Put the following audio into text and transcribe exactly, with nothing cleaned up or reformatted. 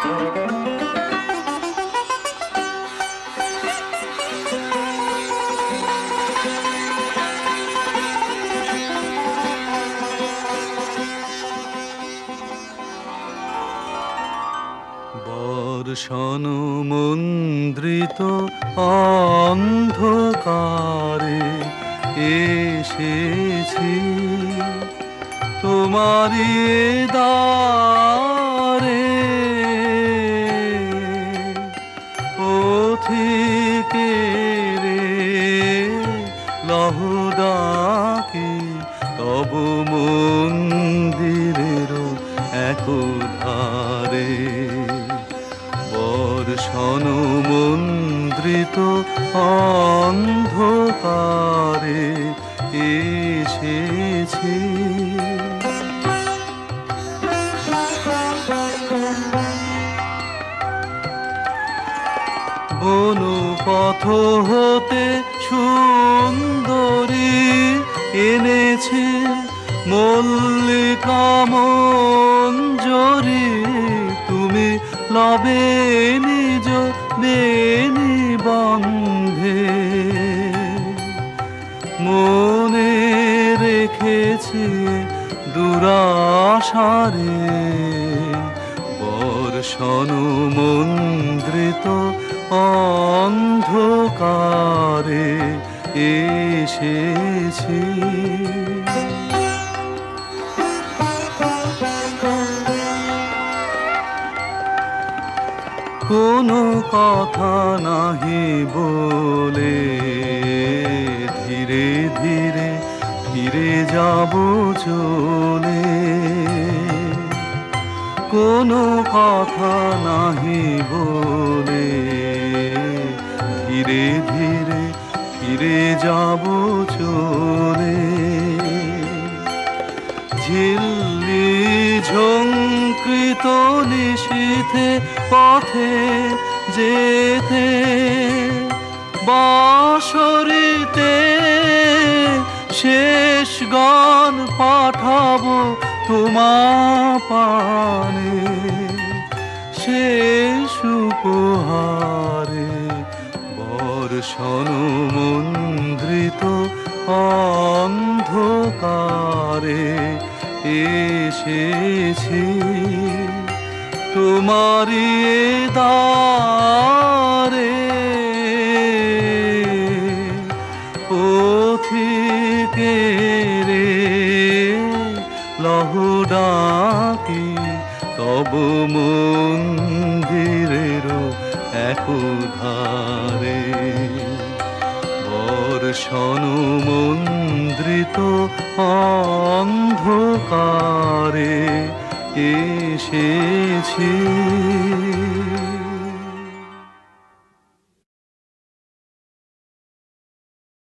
বর্ষণমন্দ্রিত অন্ধকারে এসেছি তোমারি দ্বারে, পথিকের লহ ডাকি তব মন্দিরের একধারে। বর্ষণমন্দ্রিত অন্ধকারে এসেছি বনু পথ হতে সুন্দরী এনেছে মল্লিকা মঞ্জরি, তুমি লবে নিজ বেনি বন্ধে মনে রেখেছি দুরাশারে। বর্ষণমন্দ্রিত অন্ধকারে এসেছি কোনো কথা নাহি বলে ধীরে ধীরে ফিরে যাব চলে। কোনো কথা নাহি বলে ধীরে ধীরে ফিরে যাব চলে। ঝিল্লি ঝঙ্কৃত নিশীথে পথে যেতে বাঁশরীতে শেষ গান পাঠাবো তোমার পানে, শেষ উপহারে। বর্ষণমন্দ্রিত অন্ধকারে এসেছি তোমারি দ্বারে, পথিকের লহ ডাকি তব মন্দিরের একধারে। বর্ষণমন্দ্রিত অন্ধকারে এসেছি।